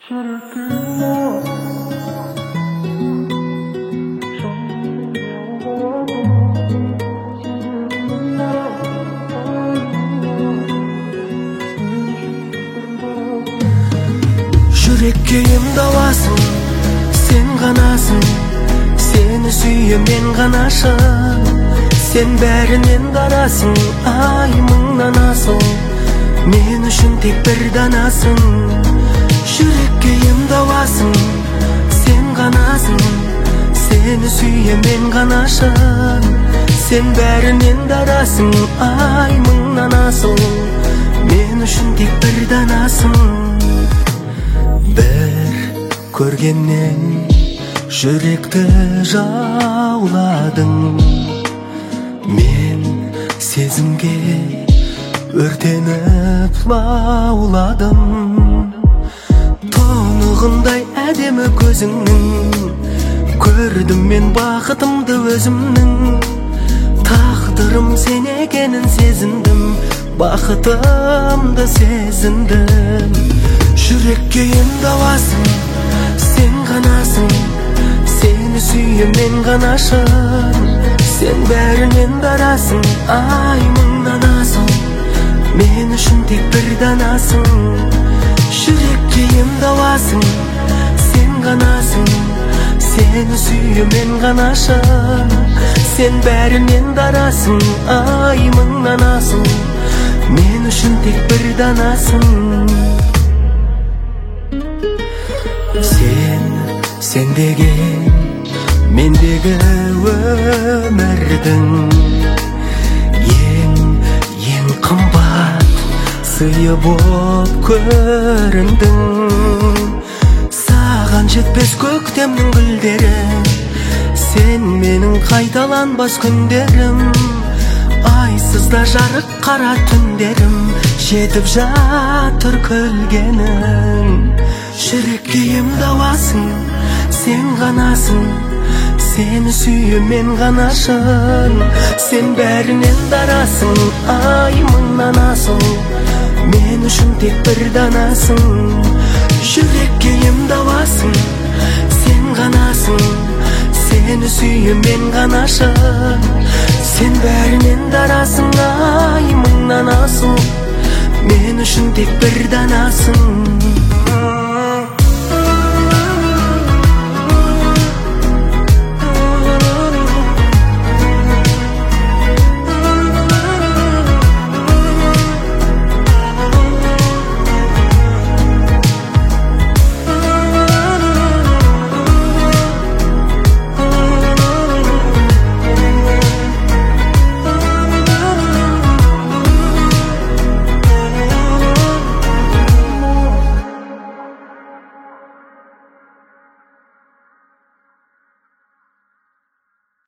Жүрекке емдауасың, сен ғанасың. Сені сүйем мен ғанашын. Сен бәрінен дарасың, ай мыңнан асыл. Мен үшін тек бір данасың. Жүрекке емдауасың, сен ғанасың. Сені сүйем мен ғанашын. Сен бәрінен дарасың, ай мыңнан асыл. Мен үшін тек бір данасың. Бір көргеннен жүректі жауладың. Мен сезімге өртеніп лауладым. Тұнығындай әдемі көзіңнің, көрдім мен бақытымды өзімнің. Тағдырым сен екенін сезіндім, бақытымды сезіндім. Жүрекке емдауасың, сен ғанасың. Сені сүйем мен ғанашын. Сен бәрінен дарасың, ай мыңнан асыл. Мен үшін тек бір данасың. Жүрекке емдауасың, сен ғанасың. Сені сүйем мен ғанашын. Сен бәрінен дарасың, ай мыңнан асыл. Мен үшін тек бір данасың. Сен деген мендегі өмірдің ең қымбат сыйы боп көріндің. Саған жетпес көктемнің гүлдері, сен менің қайталанбас күндерім. Айсызда жарық қара түндерім, жетіп жатыр күлгенің. Жүрекке емдауасың, сен ғанасың. Сені сүйем мен ғанашын. Сен бәрінен дарасың, ай мыңнан асыл. Мен үшін тек бір данасың. Жүрекке емдауасың, сен ғанасың. Сені сүйем мен ғанашын. Сен бәрінен дарасың, ай мыңнан асыл. Мен үшін тек бір данасың.